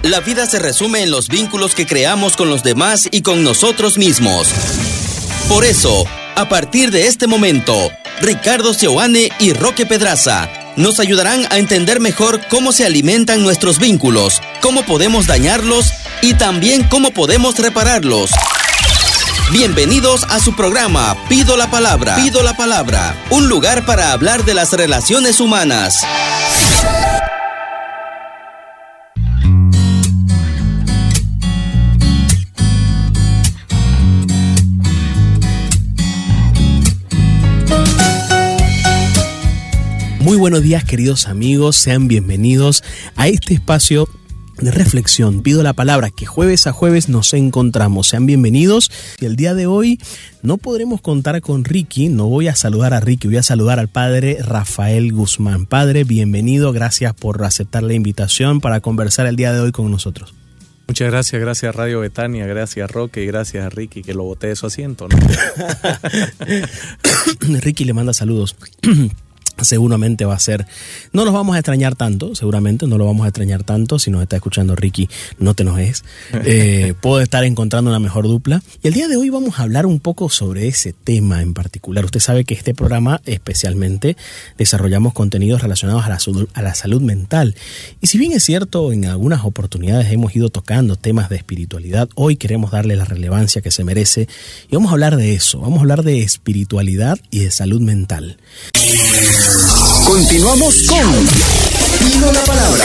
La vida se resume en los vínculos que creamos con los demás y con nosotros mismos. Por eso, a partir de este momento, Ricardo Seoane y Roque Pedraza nos ayudarán a entender mejor cómo se alimentan nuestros vínculos, cómo podemos dañarlos y también cómo podemos repararlos. Bienvenidos a su programa Pido la Palabra. Pido la Palabra, un lugar para hablar de las relaciones humanas. Muy buenos días, queridos amigos, sean bienvenidos a este espacio de reflexión. Pido la Palabra, que jueves a jueves nos encontramos. Sean bienvenidos. Y el día de hoy no podremos contar con Ricky, no voy a saludar a Ricky, voy a saludar al padre Rafael Guzmán. Padre, bienvenido, gracias por aceptar la invitación para conversar el día de hoy con nosotros. Muchas gracias Radio Betania, gracias Roque y gracias a Ricky que lo boté de su asiento, ¿no? Ricky le manda saludos. Seguramente va a ser, no nos vamos a extrañar tanto, seguramente no lo vamos a extrañar tanto. Si nos está escuchando Ricky, no te enojes, puedo estar encontrando una mejor dupla. Y el día de hoy vamos a hablar un poco sobre ese tema en particular. Usted sabe que este programa especialmente desarrollamos contenidos relacionados a la salud mental. Y si bien es cierto, en algunas oportunidades hemos ido tocando temas de espiritualidad, hoy queremos darle la relevancia que se merece y vamos a hablar de eso, vamos a hablar de espiritualidad y de salud mental. Continuamos con Pido la Palabra.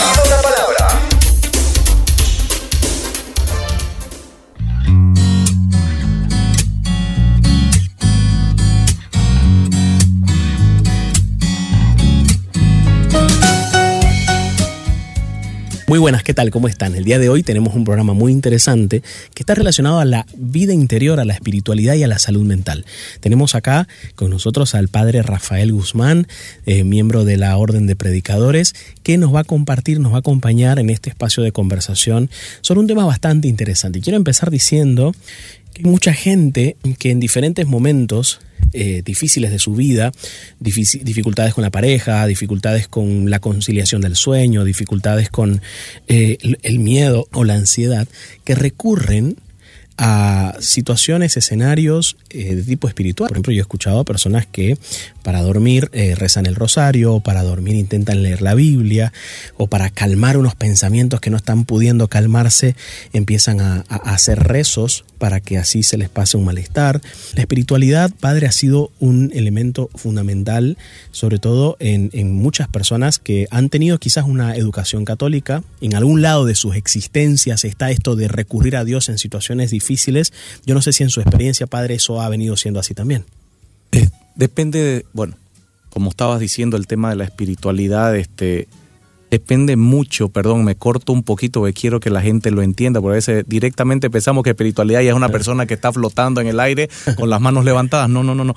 Muy buenas, ¿qué tal? ¿Cómo están? El día de hoy tenemos un programa muy interesante que está relacionado a la vida interior, a la espiritualidad y a la salud mental. Tenemos acá con nosotros al padre Rafael Guzmán, miembro de la Orden de Predicadores, que nos va a compartir, nos va a acompañar en este espacio de conversación sobre un tema bastante interesante. Y quiero empezar diciendo que hay mucha gente que en diferentes momentos difíciles de su vida, dificultades con la pareja, dificultades con la conciliación del sueño, dificultades con el miedo o la ansiedad, que recurren a situaciones, escenarios de tipo espiritual. Por ejemplo, yo he escuchado a personas que para dormir rezan el rosario, para dormir intentan leer la Biblia, o para calmar unos pensamientos que no están pudiendo calmarse, empiezan a hacer rezos para que así se les pase un malestar. La espiritualidad, padre, ha sido un elemento fundamental, sobre todo en muchas personas que han tenido quizás una educación católica. En algún lado de sus existencias está esto de recurrir a Dios en situaciones difíciles. Yo no sé si en su experiencia, padre, eso ha venido siendo así también. Depende de, como estabas diciendo, el tema de la espiritualidad, depende mucho, me corto un poquito porque quiero que la gente lo entienda, porque a veces directamente pensamos que espiritualidad ya es una persona que está flotando en el aire con las manos levantadas. No.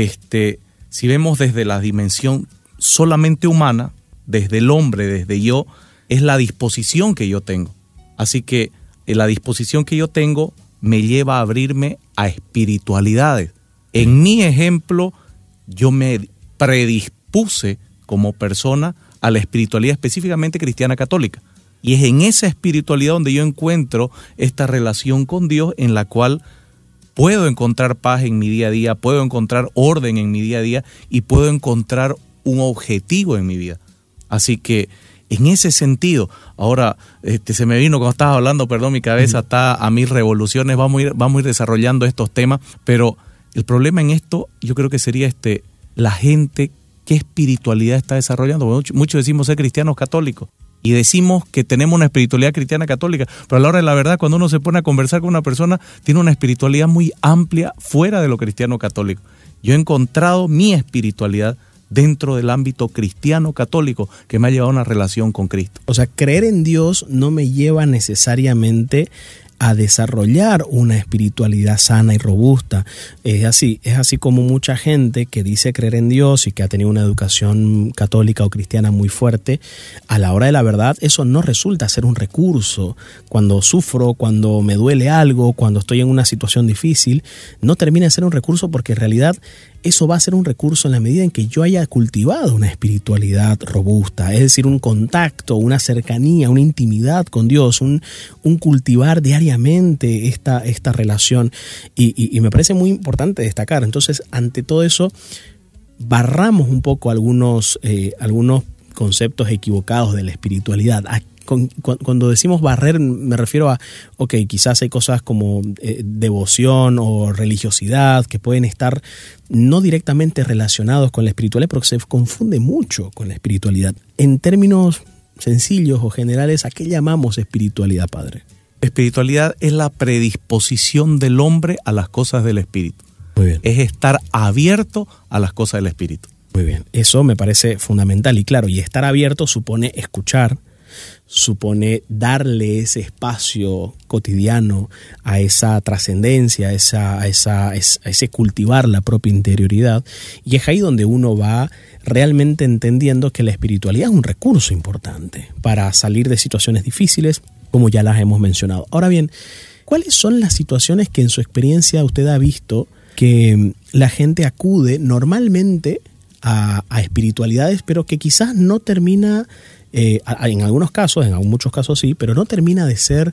Si vemos desde la dimensión solamente humana, desde el hombre, desde yo, es la disposición que yo tengo. Así que la disposición que yo tengo me lleva a abrirme a espiritualidades. En mi ejemplo, yo me predispuse como persona a la espiritualidad específicamente cristiana católica. Y es en esa espiritualidad donde yo encuentro esta relación con Dios en la cual puedo encontrar paz en mi día a día, puedo encontrar orden en mi día a día y puedo encontrar un objetivo en mi vida. Así que en ese sentido, ahora se me vino cuando estabas hablando, mi cabeza está a 1000 revoluciones, vamos a ir desarrollando estos temas, pero el problema en esto yo creo que sería la gente, ¿qué espiritualidad está desarrollando? Bueno, muchos decimos ser cristianos católicos y decimos que tenemos una espiritualidad cristiana católica, pero a la hora de la verdad, cuando uno se pone a conversar con una persona, tiene una espiritualidad muy amplia fuera de lo cristiano católico. Yo he encontrado mi espiritualidad dentro del ámbito cristiano católico que me ha llevado a una relación con Cristo. O sea, creer en Dios no me lleva necesariamente a desarrollar una espiritualidad sana y robusta. Es así como mucha gente que dice creer en Dios y que ha tenido una educación católica o cristiana muy fuerte, a la hora de la verdad eso no resulta ser un recurso. Cuando sufro, cuando me duele algo, cuando estoy en una situación difícil, no termina de ser un recurso, porque en realidad eso va a ser un recurso en la medida en que yo haya cultivado una espiritualidad robusta, es decir, un contacto, una cercanía, una intimidad con Dios, un cultivar diariamente esta relación. Y me parece muy importante destacar. Entonces, ante todo eso, barramos un poco algunos conceptos equivocados de la espiritualidad. Cuando decimos barrer, me refiero a, quizás hay cosas como devoción o religiosidad que pueden estar no directamente relacionados con la espiritualidad, pero que se confunde mucho con la espiritualidad. En términos sencillos o generales, ¿a qué llamamos espiritualidad, padre? Espiritualidad es la predisposición del hombre a las cosas del espíritu. Muy bien. Es estar abierto a las cosas del espíritu. Muy bien, eso me parece fundamental. Y claro, y estar abierto supone escuchar, supone darle ese espacio cotidiano a esa trascendencia, a ese cultivar la propia interioridad. Y es ahí donde uno va realmente entendiendo que la espiritualidad es un recurso importante para salir de situaciones difíciles, como ya las hemos mencionado. Ahora bien, ¿cuáles son las situaciones que en su experiencia usted ha visto que la gente acude normalmente a espiritualidades, pero que quizás no termina, en algunos casos, en muchos casos sí, pero no termina de ser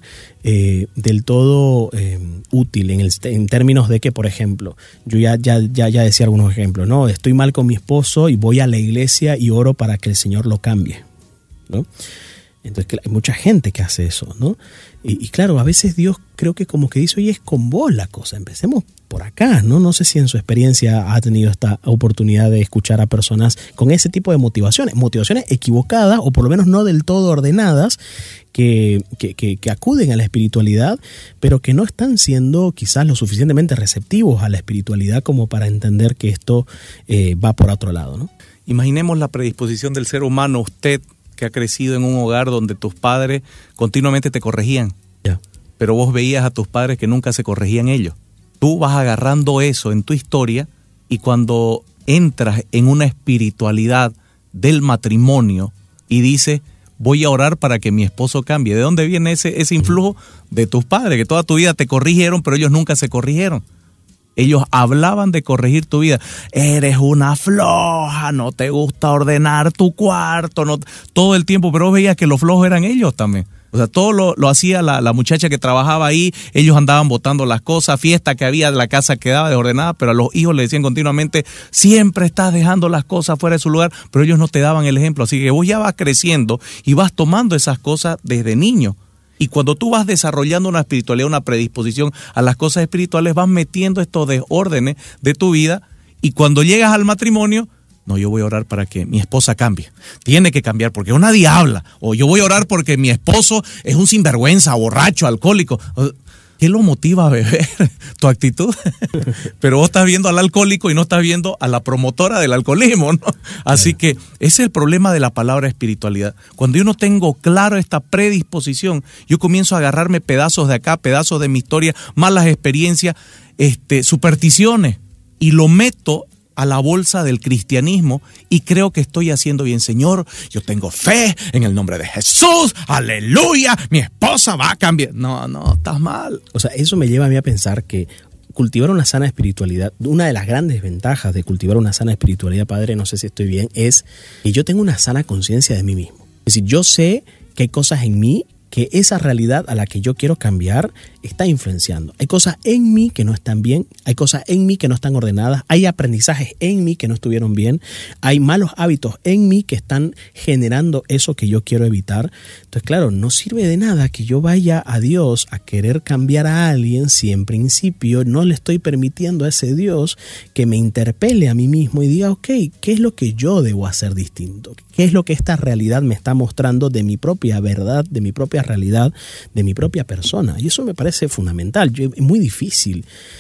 del todo útil en términos de que, por ejemplo, yo ya decía algunos ejemplos, ¿no? Estoy mal con mi esposo y voy a la iglesia y oro para que el Señor lo cambie, ¿no? Entonces hay mucha gente que hace eso, ¿no? Y claro, a veces Dios creo que como que dice, oye, es con vos la cosa, empecemos por acá, ¿no? No sé si en su experiencia ha tenido esta oportunidad de escuchar a personas con ese tipo de motivaciones equivocadas o por lo menos no del todo ordenadas, que acuden a la espiritualidad, pero que no están siendo quizás lo suficientemente receptivos a la espiritualidad como para entender que esto va por otro lado, ¿no? Imaginemos la predisposición del ser humano, usted que ha crecido en un hogar donde tus padres continuamente te corregían, pero vos veías a tus padres que nunca se corregían ellos. Tú vas agarrando eso en tu historia y cuando entras en una espiritualidad del matrimonio y dices, voy a orar para que mi esposo cambie. ¿De dónde viene ese influjo? De tus padres, que toda tu vida te corrigieron, pero ellos nunca se corrigieron. Ellos hablaban de corregir tu vida. Eres una floja, no te gusta ordenar tu cuarto, no, todo el tiempo, pero vos veías que los flojos eran ellos también. O sea, todo lo hacía la muchacha que trabajaba ahí, ellos andaban botando las cosas, fiesta que había, la casa quedaba desordenada, pero a los hijos le decían continuamente, siempre estás dejando las cosas fuera de su lugar, pero ellos no te daban el ejemplo. Así que vos ya vas creciendo y vas tomando esas cosas desde niño. Y cuando tú vas desarrollando una espiritualidad, una predisposición a las cosas espirituales, vas metiendo estos desórdenes de tu vida y cuando llegas al matrimonio, no, yo voy a orar para que mi esposa cambie. Tiene que cambiar porque es una diabla. O yo voy a orar porque mi esposo es un sinvergüenza, borracho, alcohólico. ¿Qué lo motiva a beber? Tu actitud. Pero vos estás viendo al alcohólico y no estás viendo a la promotora del alcoholismo, ¿no? Así que ese es el problema de la palabra espiritualidad. Cuando yo no tengo claro esta predisposición, yo comienzo a agarrarme pedazos de acá, pedazos de mi historia, malas experiencias, supersticiones, y lo meto a la bolsa del cristianismo y creo que estoy haciendo bien. Señor, yo tengo fe en el nombre de Jesús, aleluya, mi esposa va a cambiar. No, estás mal. O sea, eso me lleva a mí a pensar que cultivar una sana espiritualidad, una de las grandes ventajas de cultivar una sana espiritualidad, padre, no sé si estoy bien, es que yo tengo una sana conciencia de mí mismo. Es decir, yo sé que hay cosas en mí que esa realidad a la que yo quiero cambiar está influenciando. Hay cosas en mí que no están bien, hay cosas en mí que no están ordenadas, hay aprendizajes en mí que no estuvieron bien, hay malos hábitos en mí que están generando eso que yo quiero evitar. Entonces, claro, no sirve de nada que yo vaya a Dios a querer cambiar a alguien si en principio no le estoy permitiendo a ese Dios que me interpele a mí mismo y diga, ok, ¿qué es lo que yo debo hacer distinto? ¿Qué es lo que esta realidad me está mostrando de mi propia verdad, de mi propia realidad, de mi propia persona? Y eso me parece fundamental. Es muy difícil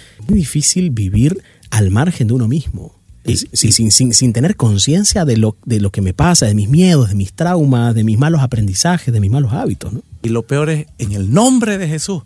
vivir al margen de uno mismo, sin tener conciencia de lo que me pasa, de mis miedos, de mis traumas, de mis malos aprendizajes, de mis malos hábitos, ¿no? Y lo peor es, en el nombre de Jesús.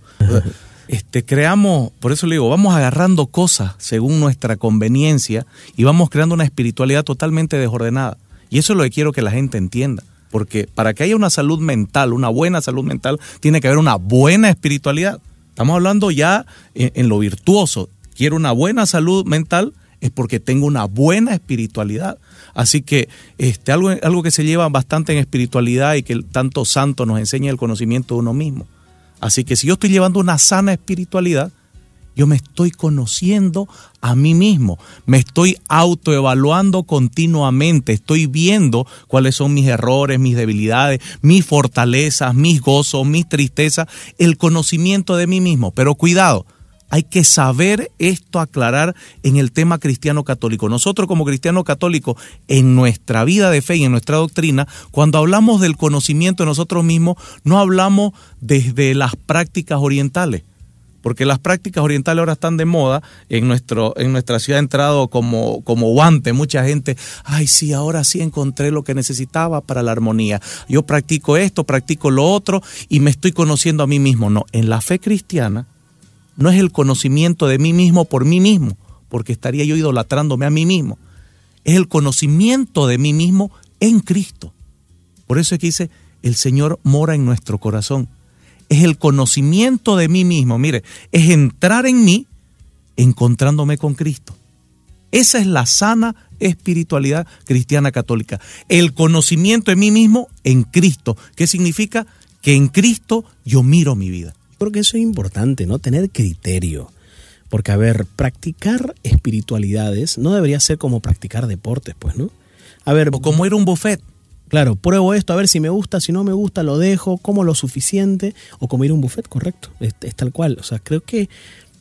Creamos, por eso le digo, vamos agarrando cosas según nuestra conveniencia y vamos creando una espiritualidad totalmente desordenada. Y eso es lo que quiero que la gente entienda. Porque para que haya una salud mental, una buena salud mental, tiene que haber una buena espiritualidad. Estamos hablando ya en lo virtuoso. Quiero una buena salud mental, es porque tengo una buena espiritualidad. Así que algo que se lleva bastante en espiritualidad y que tanto santo nos enseña el conocimiento de uno mismo. Así que si yo estoy llevando una sana espiritualidad, yo me estoy conociendo a mí mismo, me estoy autoevaluando continuamente, estoy viendo cuáles son mis errores, mis debilidades, mis fortalezas, mis gozos, mis tristezas, el conocimiento de mí mismo. Pero cuidado, hay que saber esto aclarar en el tema cristiano católico. Nosotros como cristianos católicos, en nuestra vida de fe y en nuestra doctrina, cuando hablamos del conocimiento de nosotros mismos, no hablamos desde las prácticas orientales. Porque las prácticas orientales ahora están de moda, en nuestra ciudad ha entrado como guante mucha gente. Ay, sí, ahora sí encontré lo que necesitaba para la armonía. Yo practico esto, practico lo otro y me estoy conociendo a mí mismo. No, en la fe cristiana no es el conocimiento de mí mismo por mí mismo, porque estaría yo idolatrándome a mí mismo. Es el conocimiento de mí mismo en Cristo. Por eso es que dice, el Señor mora en nuestro corazón. Es el conocimiento de mí mismo. Mire, es entrar en mí encontrándome con Cristo. Esa es la sana espiritualidad cristiana católica. El conocimiento de mí mismo en Cristo. ¿Qué significa? Que en Cristo yo miro mi vida. Creo que eso es importante, ¿no? Tener criterio. Porque, a ver, practicar espiritualidades no debería ser como practicar deportes, pues, ¿no? A ver, o como ir a un buffet. Claro, pruebo esto, a ver si me gusta, si no me gusta, lo dejo, como lo suficiente, o como ir a un buffet, correcto, es tal cual. O sea, creo que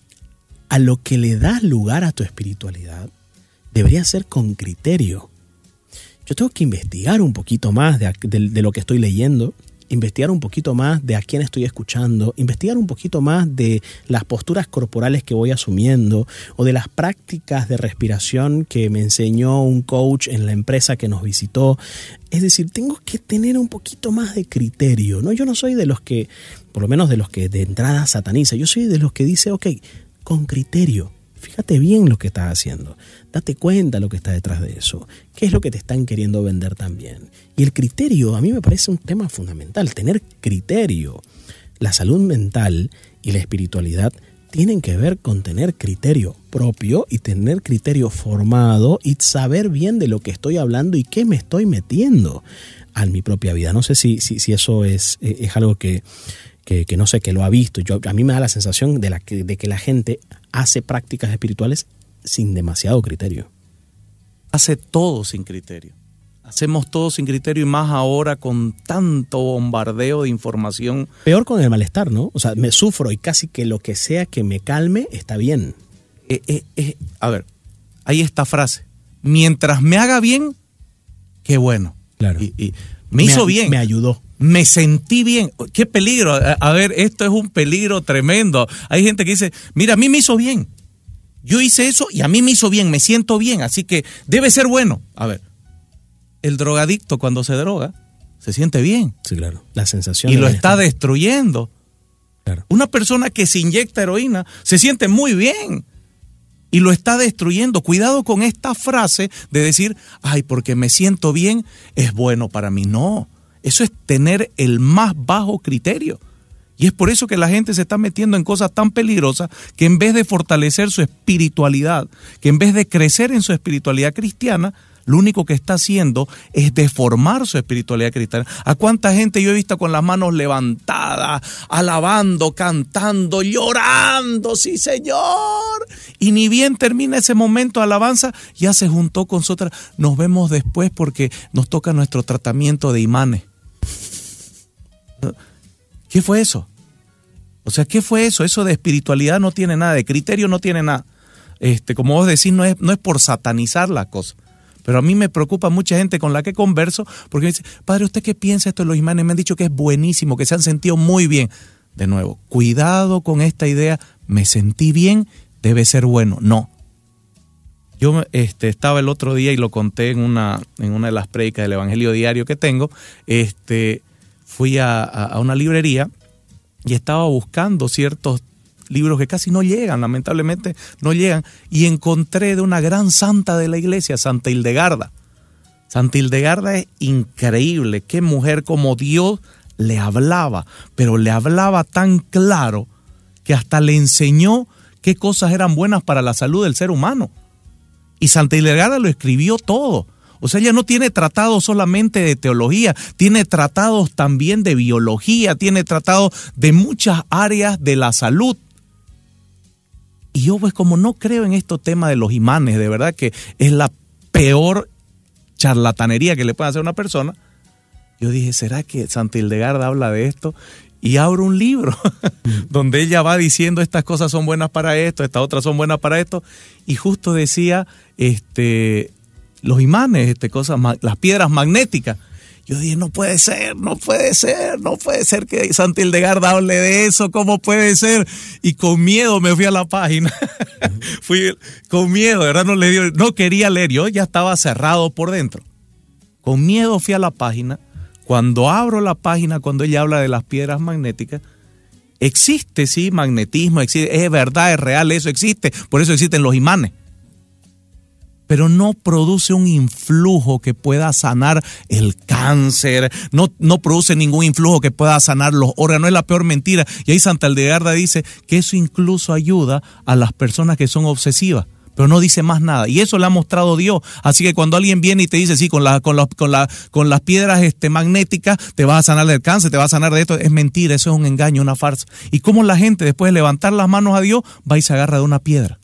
a lo que le das lugar a tu espiritualidad debería ser con criterio. Yo tengo que investigar un poquito más de lo que estoy leyendo, investigar un poquito más de a quién estoy escuchando, investigar un poquito más de las posturas corporales que voy asumiendo o de las prácticas de respiración que me enseñó un coach en la empresa que nos visitó. Es decir, tengo que tener un poquito más de criterio, ¿no? Yo no soy de los que, por lo menos de los que de entrada sataniza, yo soy de los que dice, ok, con criterio. Fíjate bien lo que estás haciendo, date cuenta lo que está detrás de eso, qué es lo que te están queriendo vender también. Y el criterio a mí me parece un tema fundamental, tener criterio. La salud mental y la espiritualidad tienen que ver con tener criterio propio y tener criterio formado y saber bien de lo que estoy hablando y qué me estoy metiendo a mi propia vida. No sé si eso es algo que no sé, que lo ha visto. A mí me da la sensación de que la gente hace prácticas espirituales sin demasiado criterio. Hace todo sin criterio. Hacemos todo sin criterio y más ahora con tanto bombardeo de información. Peor con el malestar, ¿no? O sea, me sufro y casi que lo que sea que me calme está bien. A ver, hay esta frase. Mientras me haga bien, qué bueno. Claro. Y me hizo bien. Me ayudó. Me sentí bien. ¡Qué peligro! A ver, esto es un peligro tremendo. Hay gente que dice, mira, a mí me hizo bien. Yo hice eso y a mí me hizo bien, me siento bien, así que debe ser bueno. A ver, el drogadicto cuando se droga, se siente bien. Sí, claro. La sensación. Y lo está destruyendo. Claro. Una persona que se inyecta heroína se siente muy bien y lo está destruyendo. Cuidado con esta frase de decir, ay, porque me siento bien, es bueno para mí. No. Eso es tener el más bajo criterio. Y es por eso que la gente se está metiendo en cosas tan peligrosas que en vez de fortalecer su espiritualidad, que en vez de crecer en su espiritualidad cristiana, lo único que está haciendo es deformar su espiritualidad cristiana. ¿A cuánta gente yo he visto con las manos levantadas, alabando, cantando, llorando? ¡Sí, Señor! Y ni bien termina ese momento de alabanza, ya se juntó con nosotras. Nos vemos después porque nos toca nuestro tratamiento de imanes. ¿Qué fue eso? O sea, ¿qué fue eso? Eso de espiritualidad no tiene nada, de criterio no tiene nada. Como vos decís, no es por satanizar las cosas. Pero a mí me preocupa mucha gente con la que converso porque me dice, padre, ¿usted qué piensa esto de los imanes? Me han dicho que es buenísimo, que se han sentido muy bien. De nuevo, cuidado con esta idea, me sentí bien, debe ser bueno. No. Yo estaba el otro día y lo conté en una de las prédicas del Evangelio Diario que tengo. fui a una librería y estaba buscando ciertos libros que casi no llegan, lamentablemente no llegan, y encontré de una gran santa de la iglesia, Santa Hildegarda. Santa Hildegarda es increíble, qué mujer, como Dios le hablaba, pero le hablaba tan claro que hasta le enseñó qué cosas eran buenas para la salud del ser humano. Y Santa Hildegarda lo escribió todo. O sea, ella no tiene tratados solamente de teología, tiene tratados también de biología, tiene tratados de muchas áreas de la salud. Y yo, pues, como no creo en estos temas de los imanes, de verdad que es la peor charlatanería que le puede hacer a una persona, yo dije, ¿será que Santa Hildegarda habla de esto? Y abro un libro donde ella va diciendo estas cosas son buenas para esto, estas otras son buenas para esto, y justo decía los imanes, las piedras magnéticas. Yo dije, no puede ser que Santa Hildegarda hable de eso, ¿cómo puede ser? Y con miedo me fui a la página, fui con miedo, de verdad no quería leer, yo ya estaba cerrado por dentro. Con miedo fui a la página. Cuando abro la página, cuando ella habla de las piedras magnéticas, existe, sí, magnetismo, existe, es verdad, es real, eso existe, por eso existen los imanes. Pero no produce un influjo que pueda sanar el cáncer, no produce ningún influjo que pueda sanar los órganos, es la peor mentira. Y ahí Santa Hildegarda dice que eso incluso ayuda a las personas que son obsesivas, pero no dice más nada. Y eso le ha mostrado Dios. Así que cuando alguien viene y te dice, sí, con las piedras magnéticas te vas a sanar del cáncer, te vas a sanar de esto, es mentira, eso es un engaño, una farsa. Y cómo la gente, después de levantar las manos a Dios, va y se agarra de una piedra.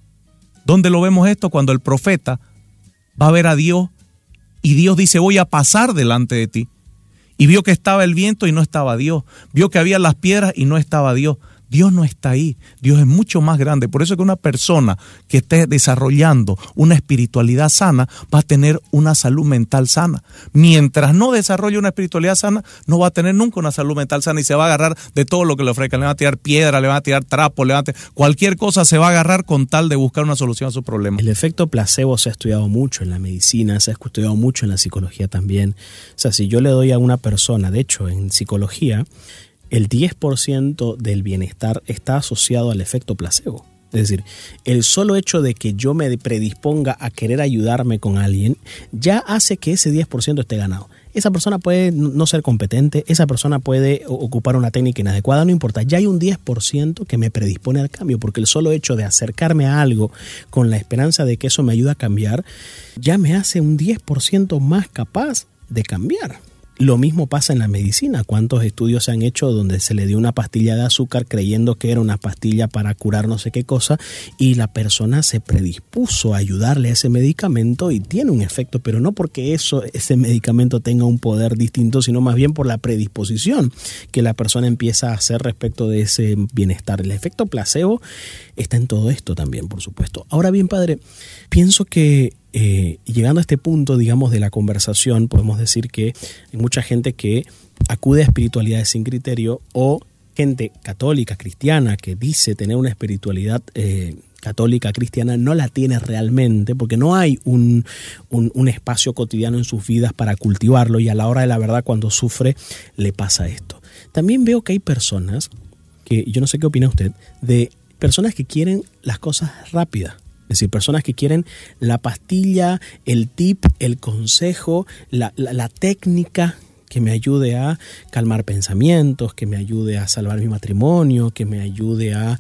¿Dónde lo vemos esto? Cuando el profeta va a ver a Dios y Dios dice, voy a pasar delante de ti. Y vio que estaba el viento y no estaba Dios. Vio que había las piedras y no estaba Dios. Dios no está ahí, Dios es mucho más grande. Por eso que una persona que esté desarrollando una espiritualidad sana va a tener una salud mental sana. Mientras no desarrolle una espiritualidad sana, no va a tener nunca una salud mental sana y se va a agarrar de todo lo que le ofrezcan. Le van a tirar piedra, le van a tirar trapo, cualquier cosa se va a agarrar con tal de buscar una solución a su problema. El efecto placebo se ha estudiado mucho en la medicina, se ha estudiado mucho en la psicología también. O sea, si yo le doy a una persona, de hecho, en psicología, el 10% del bienestar está asociado al efecto placebo. Es decir, el solo hecho de que yo me predisponga a querer ayudarme con alguien ya hace que ese 10% esté ganado. Esa persona puede no ser competente, esa persona puede ocupar una técnica inadecuada, no importa. Ya hay un 10% que me predispone al cambio, porque el solo hecho de acercarme a algo con la esperanza de que eso me ayude a cambiar, ya me hace un 10% más capaz de cambiar. Lo mismo pasa en la medicina. ¿Cuántos estudios se han hecho donde se le dio una pastilla de azúcar creyendo que era una pastilla para curar no sé qué cosa y la persona se predispuso a ayudarle a ese medicamento y tiene un efecto, pero no porque ese medicamento tenga un poder distinto, sino más bien por la predisposición que la persona empieza a hacer respecto de ese bienestar. El efecto placebo está en todo esto también, por supuesto. Ahora bien, padre, pienso que llegando a este punto, digamos, de la conversación, podemos decir que hay mucha gente que acude a espiritualidades sin criterio o gente católica, cristiana, que dice tener una espiritualidad católica, cristiana, no la tiene realmente porque no hay un espacio cotidiano en sus vidas para cultivarlo y a la hora de la verdad, cuando sufre, le pasa esto. También veo que hay personas, que yo no sé qué opina usted, de personas que quieren las cosas rápidas. Es decir, personas que quieren la pastilla, el tip, el consejo, la técnica que me ayude a calmar pensamientos, que me ayude a salvar mi matrimonio, que me ayude a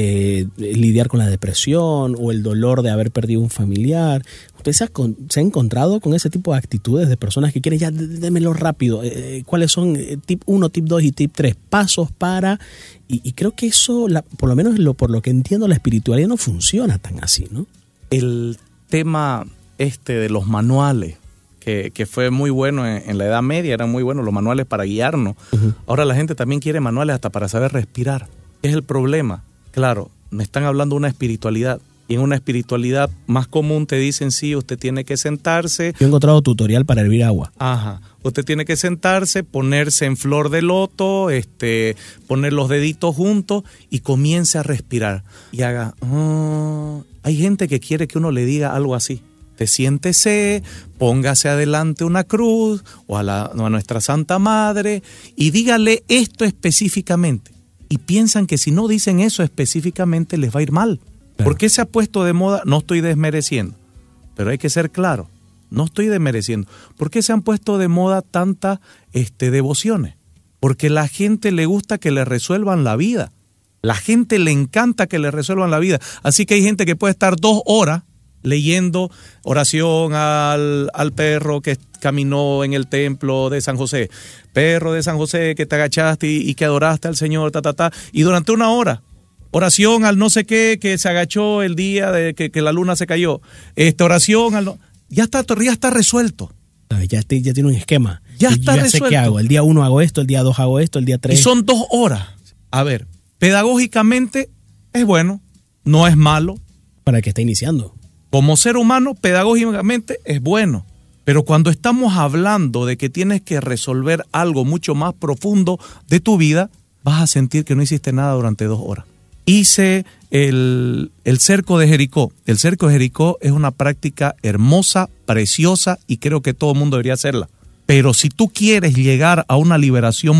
lidiar con la depresión o el dolor de haber perdido un familiar. ¿Usted se ha encontrado con ese tipo de actitudes de personas que quieren ya, démelo rápido? ¿Cuáles son tip 1, tip 2 y tip 3? Pasos para... Y creo que eso, por lo menos por lo que entiendo, la espiritualidad no funciona tan así, ¿no? El tema de los manuales, que fue muy bueno en la Edad Media, eran muy buenos los manuales para guiarnos. Uh-huh. Ahora la gente también quiere manuales hasta para saber respirar. Es el problema. Claro, me están hablando de una espiritualidad. Y en una espiritualidad más común te dicen, sí, usted tiene que sentarse. Yo he encontrado tutorial para hervir agua. Ajá. Usted tiene que sentarse, ponerse en flor de loto, poner los deditos juntos y comience a respirar. Y haga... Hay gente que quiere que uno le diga algo así. Te siéntese, póngase adelante una cruz o a nuestra Santa Madre y dígale esto específicamente. Y piensan que si no dicen eso específicamente les va a ir mal. Claro. ¿Por qué se ha puesto de moda? No estoy desmereciendo, pero hay que ser claro, no estoy desmereciendo. ¿Por qué se han puesto de moda tantas devociones? Porque a la gente le gusta que le resuelvan la vida. La gente le encanta que le resuelvan la vida. Así que hay gente que puede estar 2 horas leyendo oración al perro que caminó en el templo de San José. Perro de San José que te agachaste y que adoraste al Señor, y durante 1 hora, oración al no sé qué que se agachó el día de que la luna se cayó. Oración al ya está resuelto. Ya tiene un esquema. Ya está resuelto. Sé qué hago. El día 1 hago esto, el día 2 hago esto, el día 3. Y son 2 horas. A ver, pedagógicamente es bueno, no es malo. Para el que está iniciando. Como ser humano, pedagógicamente es bueno, pero cuando estamos hablando de que tienes que resolver algo mucho más profundo de tu vida, vas a sentir que no hiciste nada durante 2 horas. Hice el cerco de Jericó. El cerco de Jericó es una práctica hermosa, preciosa y creo que todo el mundo debería hacerla. Pero si tú quieres llegar a una liberación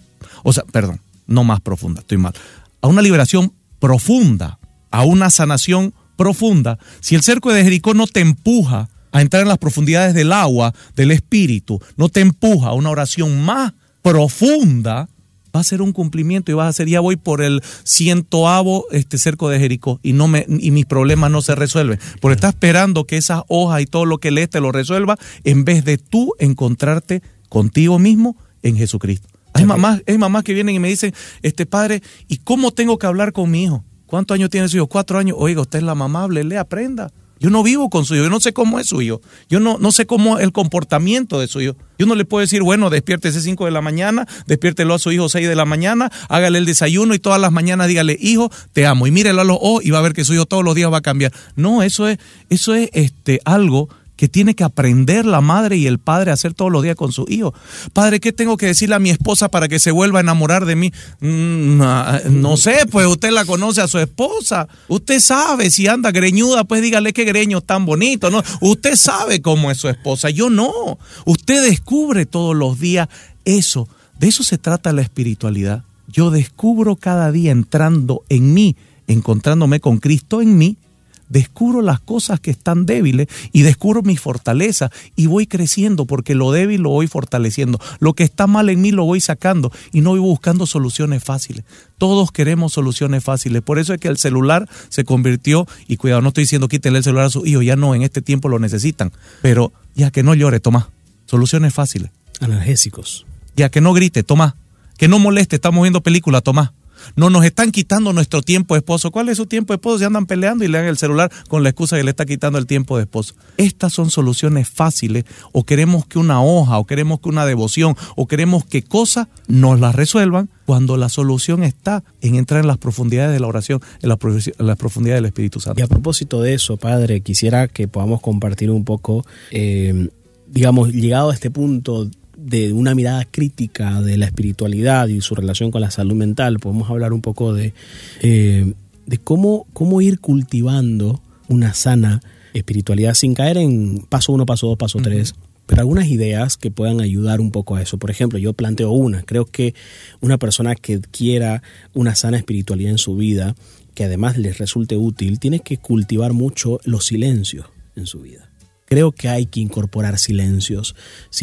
no más profunda, estoy mal, a una liberación profunda, a una sanación profunda, si el cerco de Jericó no te empuja a entrar en las profundidades del agua, del espíritu, no te empuja a una oración más profunda, va a ser un cumplimiento y vas a hacer, ya voy por el 100º cerco de Jericó y mis problemas no se resuelven, porque estás esperando que esas hojas y todo lo que lees te lo resuelva en vez de tú encontrarte contigo mismo en Jesucristo. Hay mamás que vienen y me dicen, padre, ¿y cómo tengo que hablar con mi hijo? ¿Cuántos años tiene su hijo? 4 años. Oiga, usted es la mamá, háblele, aprenda. Yo no vivo con su hijo, yo no sé cómo es su hijo. Yo no sé cómo es el comportamiento de su hijo. Yo no le puedo decir, bueno, despiértese 5 de la mañana, despiértelo a su hijo 6 de la mañana, hágale el desayuno y todas las mañanas dígale, hijo, te amo. Y mírelo a los ojos y va a ver que su hijo todos los días va a cambiar. No, eso es algo que tiene que aprender la madre y el padre a hacer todos los días con su hijo. Padre, ¿qué tengo que decirle a mi esposa para que se vuelva a enamorar de mí? No sé, pues usted la conoce a su esposa. Usted sabe, si anda greñuda, pues dígale qué greño tan bonito, ¿no? Usted sabe cómo es su esposa, yo no. Usted descubre todos los días eso. De eso se trata la espiritualidad. Yo descubro cada día entrando en mí, encontrándome con Cristo en mí, descubro las cosas que están débiles y descubro mis fortalezas y voy creciendo porque lo débil lo voy fortaleciendo. Lo que está mal en mí lo voy sacando y no voy buscando soluciones fáciles. Todos queremos soluciones fáciles. Por eso es que el celular se convirtió, y cuidado, no estoy diciendo quítele el celular a su hijo, ya no, en este tiempo lo necesitan. Pero ya que no llore, toma, soluciones fáciles. Analgésicos. Ya que no grite, toma. Que no moleste, estamos viendo película, toma. No nos están quitando nuestro tiempo de esposo. ¿Cuál es su tiempo de esposo? Se andan peleando y le dan el celular con la excusa que le está quitando el tiempo de esposo. Estas son soluciones fáciles, o queremos que una hoja, o queremos que una devoción, o queremos que cosas nos las resuelvan, cuando la solución está en entrar en las profundidades de la oración, en las profundidades del Espíritu Santo. Y a propósito de eso, Padre, quisiera que podamos compartir un poco, llegado a este punto de una mirada crítica de la espiritualidad y su relación con la salud mental, podemos hablar un poco de cómo ir cultivando una sana espiritualidad sin caer en paso 1, paso 2, paso 3, pero algunas ideas que puedan ayudar un poco a eso. Por ejemplo, yo planteo creo que una persona que quiera una sana espiritualidad en su vida, que además les resulte útil, tiene que cultivar mucho los silencios en su vida. Creo que hay que incorporar silencios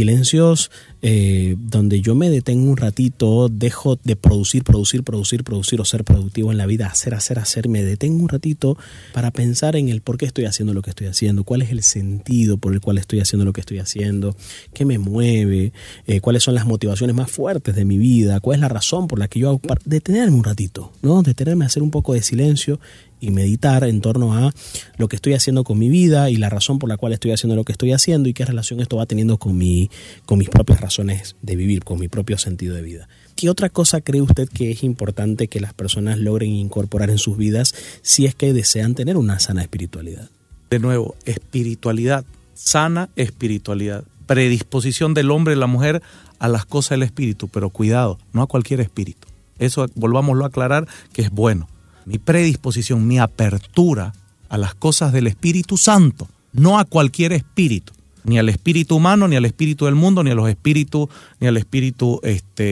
donde yo me detengo un ratito, dejo de producir o ser productivo en la vida, hacer, me detengo un ratito para pensar en el por qué estoy haciendo lo que estoy haciendo, cuál es el sentido por el cual estoy haciendo lo que estoy haciendo, qué me mueve, cuáles son las motivaciones más fuertes de mi vida, cuál es la razón por la que yo hago, para detenerme un ratito, ¿no? Detenerme a hacer un poco de silencio y meditar en torno a lo que estoy haciendo con mi vida y la razón por la cual estoy haciendo lo que estoy haciendo y qué relación esto va teniendo con mis propias razones de vivir, con mi propio sentido de vida. ¿Qué otra cosa cree usted que es importante que las personas logren incorporar en sus vidas si es que desean tener una sana espiritualidad? De nuevo, espiritualidad, sana espiritualidad, predisposición del hombre y la mujer a las cosas del espíritu, pero cuidado, no a cualquier espíritu. Eso volvámoslo a aclarar, que es bueno. Mi predisposición, mi apertura a las cosas del Espíritu Santo no a cualquier espíritu, ni al espíritu humano, ni al espíritu del mundo, ni a los espíritus, ni al espíritu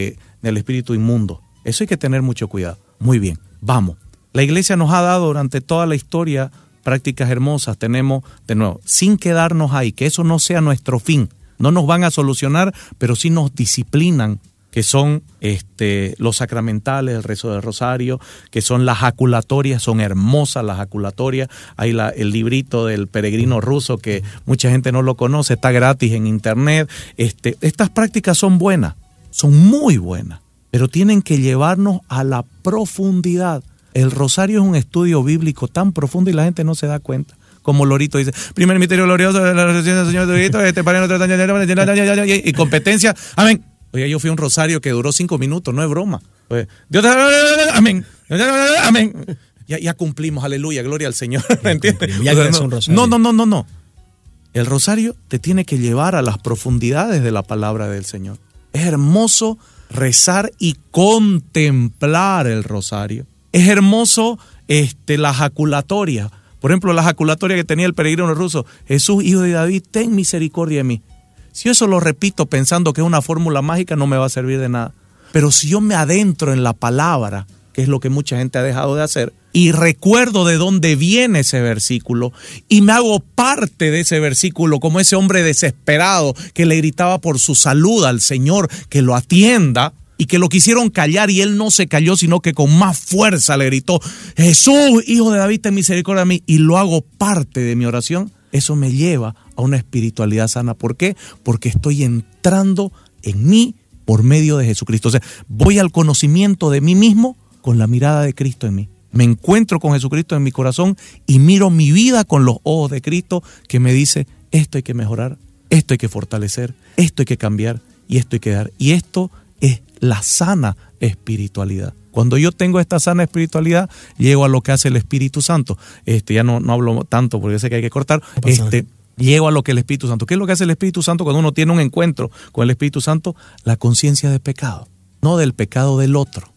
inmundo. Eso hay que tener mucho cuidado. Muy bien, vamos. La iglesia nos ha dado durante toda la historia prácticas hermosas. Tenemos, de nuevo, sin quedarnos ahí, que eso no sea nuestro fin. No nos van a solucionar, pero sí nos disciplinan, que son los sacramentales, el rezo del rosario, que son las jaculatorias, son hermosas las jaculatorias. Hay el librito del peregrino ruso, que mucha gente no lo conoce, está gratis en internet. Estas prácticas son buenas, son muy buenas, pero tienen que llevarnos a la profundidad. El rosario es un estudio bíblico tan profundo y la gente no se da cuenta. Como Lorito dice, primer misterio glorioso de la resurrección del Señor Jesucristo, y competencia, amén. Oye, yo fui a un rosario que duró 5 minutos, no es broma. Dios, amén, amén. Ya cumplimos, aleluya, gloria al Señor. ¿Entiendes? No. El rosario te tiene que llevar a las profundidades de la palabra del Señor. Es hermoso rezar y contemplar el rosario. Es hermoso la jaculatoria. Por ejemplo, la jaculatoria que tenía el peregrino ruso: Jesús, hijo de David, ten misericordia de mí. Si yo eso lo repito pensando que es una fórmula mágica, no me va a servir de nada. Pero si yo me adentro en la palabra, que es lo que mucha gente ha dejado de hacer, y recuerdo de dónde viene ese versículo, y me hago parte de ese versículo, como ese hombre desesperado que le gritaba por su salud al Señor que lo atienda, y que lo quisieron callar y él no se calló, sino que con más fuerza le gritó: Jesús, hijo de David, ten misericordia de mí, y lo hago parte de mi oración. Eso me lleva a una espiritualidad sana. ¿Por qué? Porque estoy entrando en mí por medio de Jesucristo. O sea, voy al conocimiento de mí mismo con la mirada de Cristo en mí. Me encuentro con Jesucristo en mi corazón y miro mi vida con los ojos de Cristo, que me dice: esto hay que mejorar, esto hay que fortalecer, esto hay que cambiar y esto hay que dar. Y esto es la sana espiritualidad. Cuando yo tengo esta sana espiritualidad, llego a lo que hace el Espíritu Santo. Ya no hablo tanto porque sé que hay que cortar. Llego a lo que el Espíritu Santo. ¿Qué es lo que hace el Espíritu Santo cuando uno tiene un encuentro con el Espíritu Santo? La conciencia de pecado, no del pecado del otro.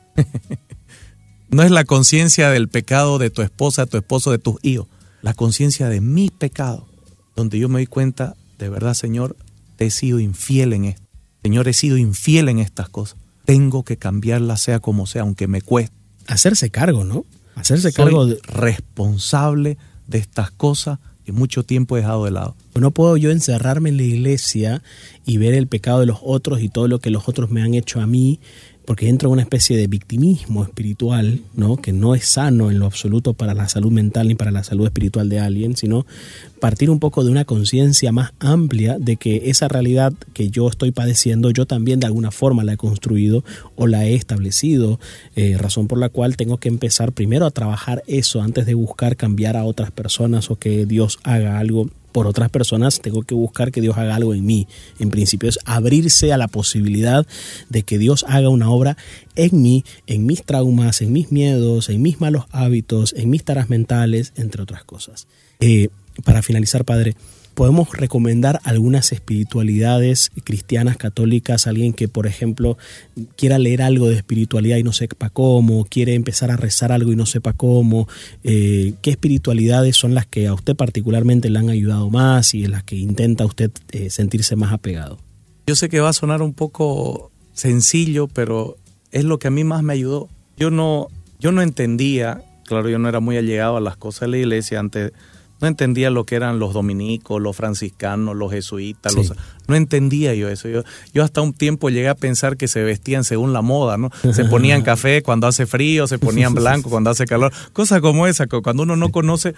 No es la conciencia del pecado de tu esposa, de tu esposo, de tus hijos. La conciencia de mi pecado, donde yo me doy cuenta: de verdad, Señor, te he sido infiel en esto. Señor, he sido infiel en estas cosas. Tengo que cambiarla, sea como sea, aunque me cueste. Hacerse cargo, ¿no? Soy responsable de estas cosas que mucho tiempo he dejado de lado. No puedo yo encerrarme en la iglesia y ver el pecado de los otros y todo lo que los otros me han hecho a mí, porque entro en una especie de victimismo espiritual, ¿no? Que no es sano en lo absoluto para la salud mental ni para la salud espiritual de alguien, sino partir un poco de una conciencia más amplia de que esa realidad que yo estoy padeciendo, yo también de alguna forma la he construido o la he establecido, razón por la cual tengo que empezar primero a trabajar eso antes de buscar cambiar a otras personas o que Dios haga algo por otras personas. Tengo que buscar que Dios haga algo en mí. En principio es abrirse a la posibilidad de que Dios haga una obra en mí, en mis traumas, en mis miedos, en mis malos hábitos, en mis taras mentales, entre otras cosas. Para finalizar, Padre, ¿podemos recomendar algunas espiritualidades cristianas, católicas? Alguien que, por ejemplo, quiera leer algo de espiritualidad y no sepa cómo, quiere empezar a rezar algo y no sepa cómo. ¿Qué espiritualidades son las que a usted particularmente le han ayudado más y en las que intenta usted sentirse más apegado? Yo sé que va a sonar un poco sencillo, pero es lo que a mí más me ayudó. Yo no entendía, claro, yo no era muy allegado a las cosas de la iglesia antes. No entendía lo que eran los dominicos, los franciscanos, los jesuitas. Sí. No entendía yo eso. Yo hasta un tiempo llegué a pensar que se vestían según la moda, ¿no? Se ponían café cuando hace frío, se ponían blanco cuando hace calor. Cosas como esa, cuando uno no conoce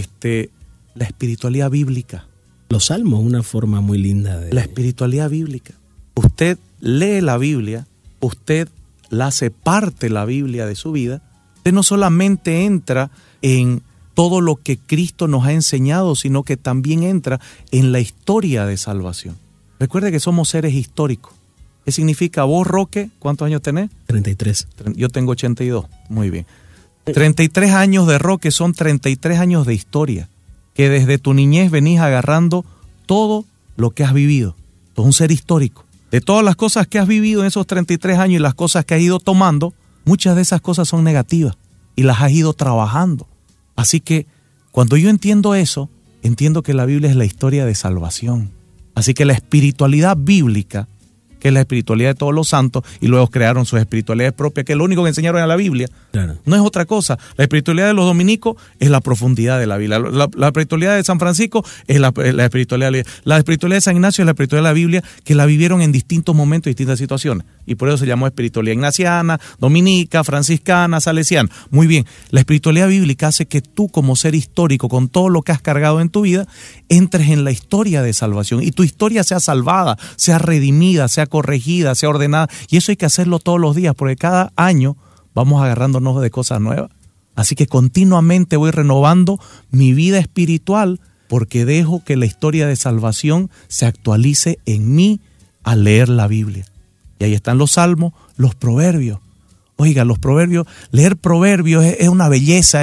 la espiritualidad bíblica. Los salmos, una forma muy linda de... La espiritualidad bíblica. Usted lee la Biblia, usted la hace parte la Biblia de su vida. Usted no solamente entra en todo lo que Cristo nos ha enseñado, sino que también entra en la historia de salvación. Recuerde que somos seres históricos. ¿Qué significa? Vos, Roque, ¿cuántos años tenés? 33. Yo tengo 82. Muy bien. 33 años de Roque son 33 años de historia, que desde tu niñez venís agarrando todo lo que has vivido. Sos un ser histórico. De todas las cosas que has vivido en esos 33 años y las cosas que has ido tomando, muchas de esas cosas son negativas y las has ido trabajando. Así que cuando yo entiendo eso, entiendo que la Biblia es la historia de salvación. Así que la espiritualidad bíblica, que es la espiritualidad de todos los santos, y luego crearon sus espiritualidades propias, que es lo único que enseñaron en la Biblia, claro, no es otra cosa. La espiritualidad de los dominicos es la profundidad de la Biblia. La espiritualidad de San Francisco es la espiritualidad de la Biblia. La espiritualidad de San Ignacio es la espiritualidad de la Biblia, que la vivieron en distintos momentos y distintas situaciones. Y por eso se llamó espiritualidad ignaciana, dominica, franciscana, salesiana. Muy bien, la espiritualidad bíblica hace que tú, como ser histórico, con todo lo que has cargado en tu vida, entres en la historia de salvación y tu historia sea salvada, sea redimida, sea corregida, sea ordenada. Y eso hay que hacerlo todos los días, porque cada año vamos agarrándonos de cosas nuevas. Así que continuamente voy renovando mi vida espiritual, porque dejo que la historia de salvación se actualice en mí al leer la Biblia. Y ahí están los salmos, los proverbios. Oiga, los proverbios, leer proverbios es una belleza.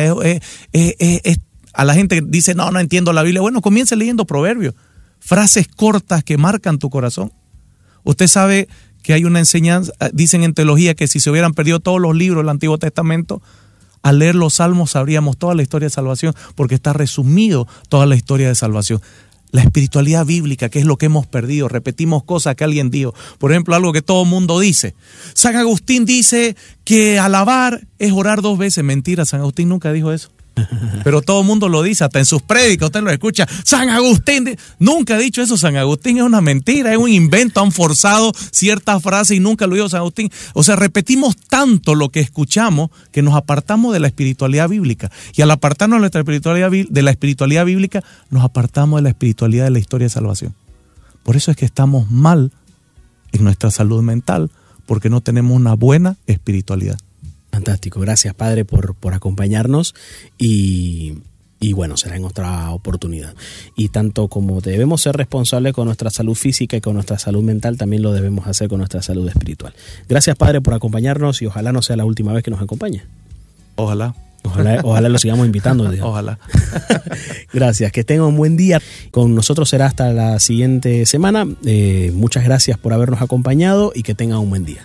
A la gente que dice, no entiendo la Biblia. Bueno, comience leyendo proverbios. Frases cortas que marcan tu corazón. Usted sabe que hay una enseñanza, dicen en teología, que si se hubieran perdido todos los libros del Antiguo Testamento, al leer los salmos sabríamos toda la historia de salvación, porque está resumido toda la historia de salvación. La espiritualidad bíblica, que es lo que hemos perdido. Repetimos cosas que alguien dijo. Por ejemplo, algo que todo mundo dice. San Agustín dice que alabar es orar 2 veces. Mentira, San Agustín nunca dijo eso. Pero todo el mundo lo dice, hasta en sus prédicas usted lo escucha. San Agustín nunca ha dicho eso. San Agustín es una mentira, es un invento. Han forzado ciertas frases y nunca lo dijo San Agustín. O sea, repetimos tanto lo que escuchamos que nos apartamos de la espiritualidad bíblica. Y al apartarnos de la espiritualidad bíblica, nos apartamos de la espiritualidad de la historia de salvación. Por eso es que estamos mal en nuestra salud mental, porque no tenemos una buena espiritualidad. Fantástico, gracias Padre por acompañarnos y bueno, será en otra oportunidad. Y tanto como debemos ser responsables con nuestra salud física y con nuestra salud mental, también lo debemos hacer con nuestra salud espiritual. Gracias Padre por acompañarnos y ojalá no sea la última vez que nos acompañe. Ojalá lo sigamos invitando. Digamos. Ojalá. Gracias, que tengan un buen día. Con nosotros será hasta la siguiente semana. Muchas gracias por habernos acompañado y que tengan un buen día.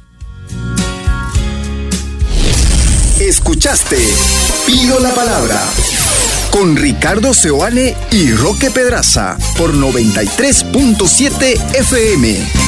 Escuchaste Pido la Palabra con Ricardo Seoane y Roque Pedraza por 93.7 FM.